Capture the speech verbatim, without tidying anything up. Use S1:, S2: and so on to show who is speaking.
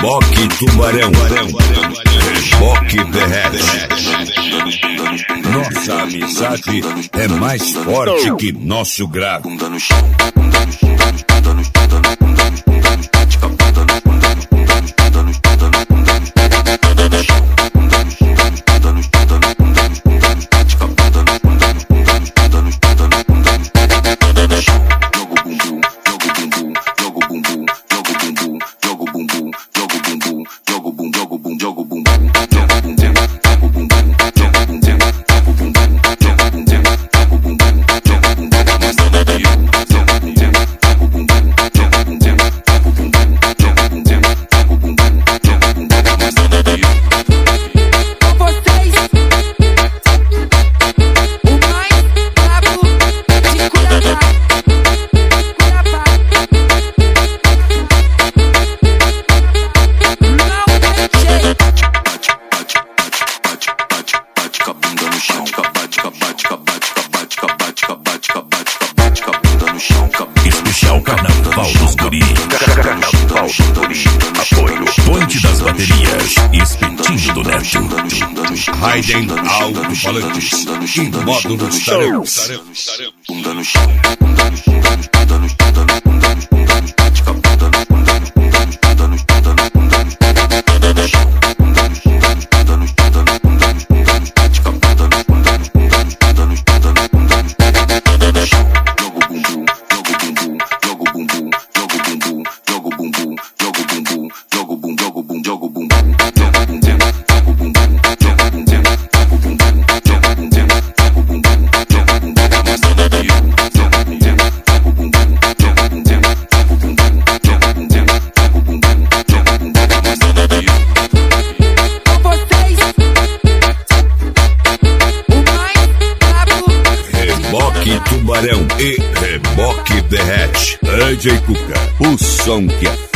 S1: Reboque Tubarão, Reboque Derrete. Nossa amizade é mais forte que nosso grave.
S2: Especial Carnaval dos Guri. Carnaval dos Guri. Apoio Ponte das Baterias. Espetinho do Neto.
S1: Raiden Alto-Falantes. Em módulos Tarãos.
S3: Bunda no chão.
S1: Reboque Tubarão e Reboque Derrete. D J Cuca, o som que é